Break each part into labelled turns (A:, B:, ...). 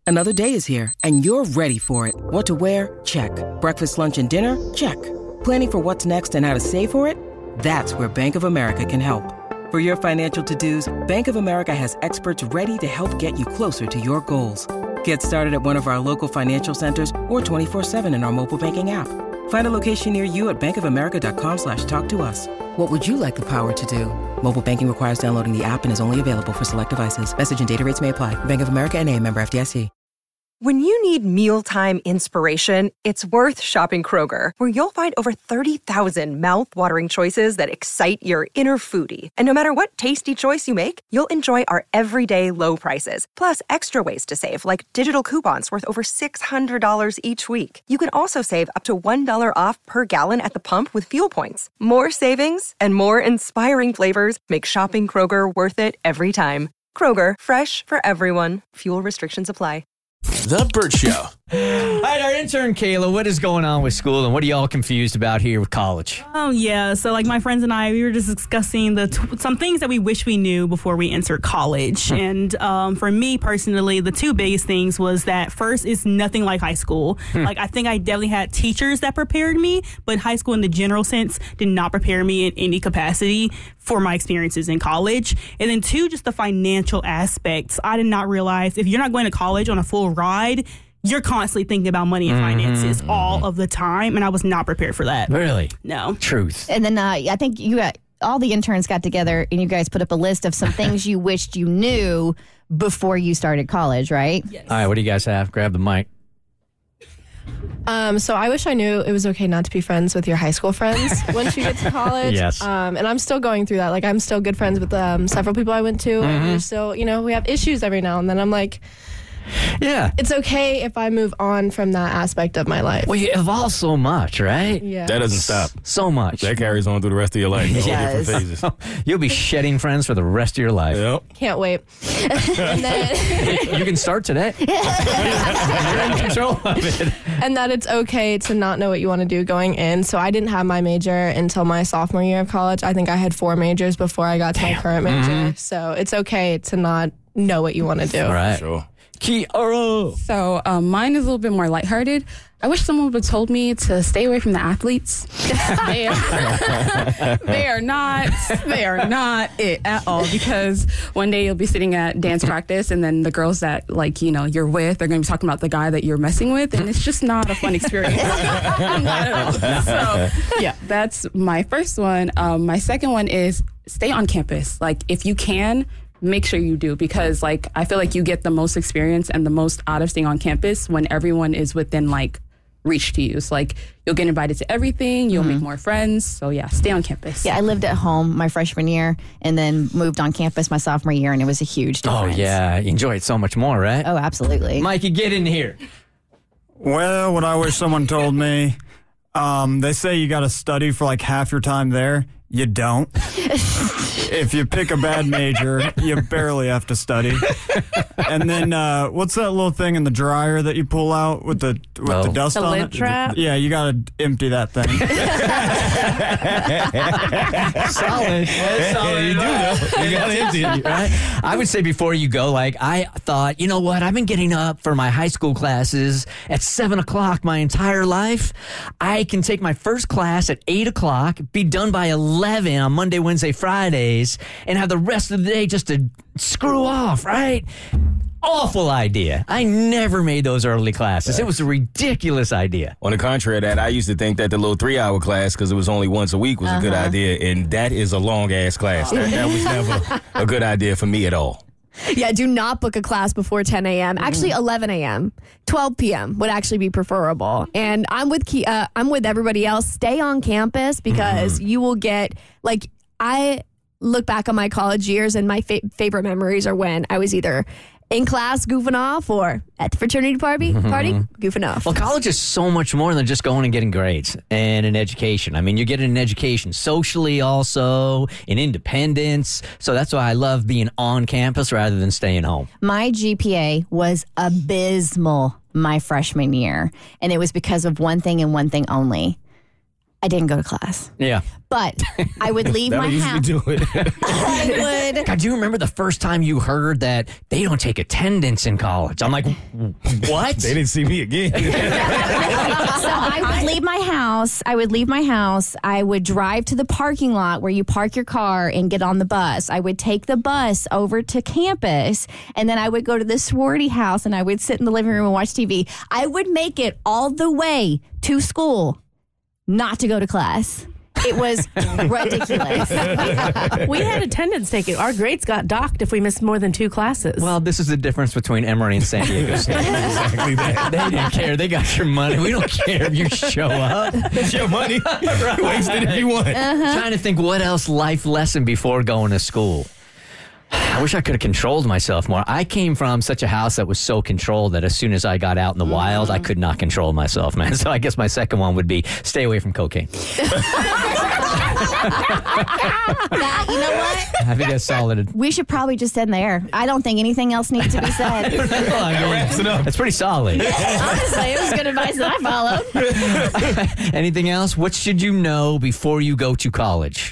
A: Another day is here, and you're ready for it. What to wear? Check. Breakfast, lunch, and dinner? Check. Planning for what's next and how to save for it? That's where Bank of America can help. For your financial to-dos, Bank of America has experts ready to help get you closer to your goals. Get started at one of our local financial centers or 24/7 in our mobile banking app. Find a location near you at bankofamerica.com/talktous. What would you like the power to do? Mobile banking requires downloading the app and is only available for select devices. Message and data rates may apply. Bank of America N.A., member FDIC.
B: When you need mealtime inspiration, it's worth shopping Kroger, where you'll find over 30,000 mouth-watering choices that excite your inner foodie. And no matter what tasty choice you make, you'll enjoy our everyday low prices, plus extra ways to save, like digital coupons worth over $600 each week. You can also save up to $1 off per gallon at the pump with fuel points. More savings and more inspiring flavors make shopping Kroger worth it every time. Kroger, fresh for everyone. Fuel restrictions apply.
C: The Burt Show.
D: All right, our intern, Kayla, what is going on with school and what are y'all confused about here with college?
E: Oh, yeah. So, like, my friends and I, we were just discussing some things that we wish we knew before we entered college. And for me, personally, the two biggest things was that first, it's nothing like high school. Like, I think I definitely had teachers that prepared me, but high school in the general sense did not prepare me in any capacity for my experiences in college. And then two, just the financial aspects. I did not realize if you're not going to college on a full ride, you're constantly thinking about money and finances all of the time, and I was not prepared for that.
D: Really?
E: No.
D: Truth.
F: And then I think all the interns got together and you guys put up a list of some things you wished you knew before you started college, right?
E: Yes.
D: All right, what do you guys have? Grab the mic.
G: So I wish I knew it was okay not to be friends with your high school friends once you get to college.
D: Yes.
G: And I'm still going through that. Like, I'm still good friends with several people I went to. And we're still, we have issues every now and then. I'm like,
D: Yeah.
G: it's okay if I move on from that aspect of my life.
D: Well, you evolve so much, right?
G: Yeah.
C: That doesn't stop.
D: So much.
C: That carries on through the rest of your life. All different phases.
D: You'll be shedding friends for the rest of your life.
C: Yep.
G: Can't wait. And then,
D: You can start today. You're in control of it.
G: and that it's okay to not know what you want to do going in. So I didn't have my major until my sophomore year of college. I think I had 4 majors before I got to my current major. So it's okay to not know what you want to do.
D: All right.
C: Sure.
D: Kiara.
H: So mine is a little bit more lighthearted. I wish someone would have told me to stay away from the athletes. They are not it at all, because one day you'll be sitting at dance practice and then the girls that you're with, they're going to be talking about the guy that you're messing with, and it's just not a fun experience. Not at all. So yeah, that's my first one. My second one is stay on campus. Like, if you can, make sure you do, because I feel like you get the most experience and the most out of staying on campus when everyone is within reach to you. So you'll get invited to everything, you'll make more friends. So yeah, stay on campus.
F: Yeah, I lived at home my freshman year and then moved on campus my sophomore year, and it was a huge difference.
D: Oh yeah, you enjoy it so much more, right?
F: Oh, absolutely.
D: Mikey, get in here.
I: Well, what I wish someone told me, they say you got to study for half your time there. You don't. If you pick a bad major, you barely have to study. And then, what's that little thing in the dryer that you pull out with the dust
H: The
I: on
H: lid
I: it?
H: trap?
I: Yeah, you got to empty that thing.
D: Solid.
C: You do, though. You got to empty it.
D: Right? I would say before you go, I thought, you know what? I've been getting up for my high school classes at 7 o'clock my entire life. I can take my first class at 8 o'clock, be done by 11 on Monday, Wednesday, Fridays, and have the rest of the day just to screw off, right? Awful idea. I never made those early classes. It was a ridiculous idea.
C: On the contrary of that, I used to think that the little 3-hour class, because it was only once a week, was a good idea, and that is a long-ass class. That was never a good idea for me at all.
J: Yeah, do not book a class before 10 a.m. Actually, 11 a.m. 12 p.m. would actually be preferable. And I'm with everybody else. Stay on campus, because you will get, I look back on my college years, and my favorite memories are when I was either in class goofing off or at the fraternity party goofing off.
D: Well, college is so much more than just going and getting grades and an education. I mean, you're getting an education socially also, in independence. So that's why I love being on campus rather than staying home.
F: My GPA was abysmal my freshman year, and it was because of one thing and one thing only: I didn't go to class.
D: Yeah.
F: But I would leave my house.
C: do it.
F: I would.
D: God, do you remember the first time you heard that they don't take attendance in college? I'm like, what?
C: They didn't see me again.
F: So I would leave my house. I would drive to the parking lot where you park your car and get on the bus. I would take the bus over to campus, and then I would go to the sorority house, and I would sit in the living room and watch TV. I would make it all the way to school not to go to class. It was ridiculous.
K: We had attendance taken. Our grades got docked if we missed more than 2 classes.
D: Well, this is the difference between Emory and San Diego State.
C: Exactly that.
D: They didn't care. They got your money. We don't care if you show up.
C: It's your money. Waste it if you want.
D: Trying to think what else life lesson before going to school. I wish I could have controlled myself more. I came from such a house that was so controlled that as soon as I got out in the wild, I could not control myself, man. So I guess my second one would be stay away from cocaine.
F: You know what?
D: I think that's solid.
F: We should probably just end there. I don't think anything else needs to be said.
C: That wraps it up.
D: That's pretty solid.
F: Honestly, it was good advice that I followed.
D: Anything else? What should you know before you go to college?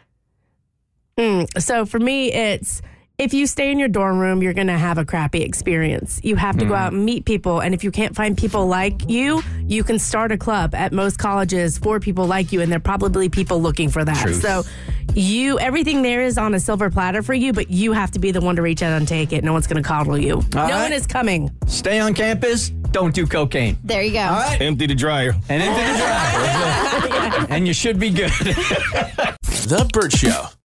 K: So for me, it's if you stay in your dorm room, you're going to have a crappy experience. You have to go out and meet people. And if you can't find people like you, you can start a club at most colleges for people like you. And there are probably people looking for that.
D: Truth.
K: So everything there is on a silver platter for you, but you have to be the one to reach out and take it. No one's going to coddle you. No one is coming.
D: Stay on campus. Don't do cocaine.
F: There you go.
D: All right.
C: Empty the dryer.
D: And empty the dryer. And you should be good.
L: The Burt Show.